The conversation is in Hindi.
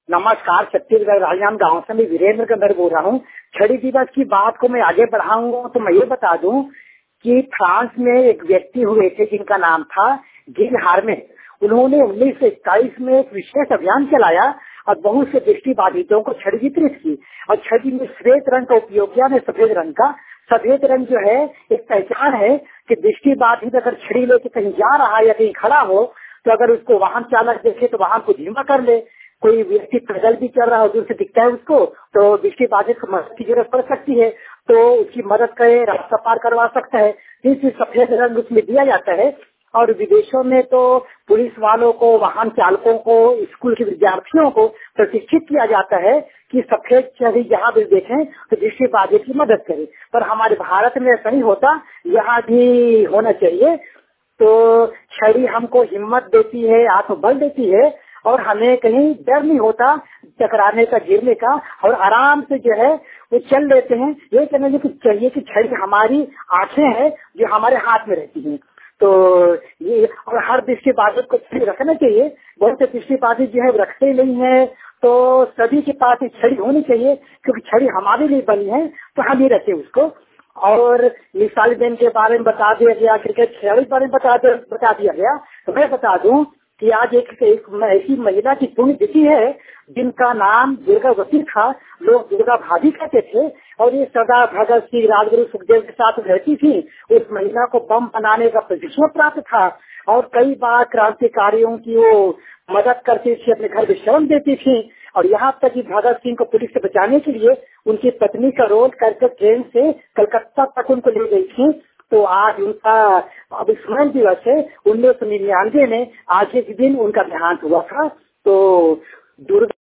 नमस्कार, छत्तीसगढ़ राजनांदगांव गांव से मैं वीरेंद्र गंधर बोल रहा हूँ। छड़ी दिवस की बात को मैं आगे बढ़ाऊंगा तो मैं ये बता दूं कि फ्रांस में एक व्यक्ति हुए थे जिनका नाम था गिल हार्मे। उन्होंने 1921 में एक विशेष अभियान चलाया और बहुत से दृष्टिबाधितों को छड़ी वितरित की। और छड़ी में श्वेत रंग का उपयोग किया, सफेद रंग का। सफेद रंग जो है एक पहचान है कि दृष्टिबाधित अगर छड़ी लेके कहीं जा रहा है या कहीं खड़ा हो तो अगर उसको वाहन चालक देखे तो वाहन को धीमा कर ले। कोई व्यक्ति पैदल भी चल रहा हो, दूर से दिखता है उसको तो दृष्टिबाधित को मदद की जरूरत पड़ सकती है तो उसकी मदद करे, रास्ता पार करवा सकता है। इसलिए सफेद रंग उसमें दिया जाता है। और विदेशों में तो पुलिस वालों को, वाहन चालकों को, स्कूल के विद्यार्थियों को प्रशिक्षित किया जाता है कि सफेद छड़ी जहाँ भी देखें तो दृष्टिबाधित की मदद करे। पर हमारे भारत में ऐसा नहीं होता, यहाँ भी होना चाहिए। तो छड़ी हमको हिम्मत देती है, आत्मबल देती है और हमें कहीं डर नहीं होता टकराने का, गिरने का, और आराम से जो है वो चल लेते हैं। ये कहने की चाहिए कि छड़ी हमारी आंखें हैं जो हमारे हाथ में रहती हैं। तो ये और हर दृष्टिबाधित को छड़ी रखना चाहिए। बहुत से दृष्टिबाधित जो है रखते नहीं है, तो सभी के पास एक छड़ी होनी चाहिए क्योंकि छड़ी हमारे लिए बनी है तो हम ही रखे उसको। और मिसाल दिन के बारे में बता दिया गया, क्रिकेट खेल के बारे में बता दिया गया। तो मैं बता दूं कि आज एक ऐसी महिला की पुण्यतिथि है जिनका नाम दुर्गावती था। लोग दुर्गा भाभी कहते थे और ये सदा भगत सिंह, राजगुरु सुखदेव के साथ रहती थी। उस महिला को बम बनाने का प्रशिक्षण प्राप्त था और कई बार क्रांतिकारियों की वो मदद करती थी, अपने घर में शरण देती थी। और यहाँ तक कि भगत सिंह को पुलिस से बचाने के लिए उनकी पत्नी का रोल करके ट्रेन से कलकत्ता तक उनको ले गई थी। तो आज उनका अविस्मरण दिवस है। 1999 में आज के दिन उनका देहांत हुआ था। तो दुर्गा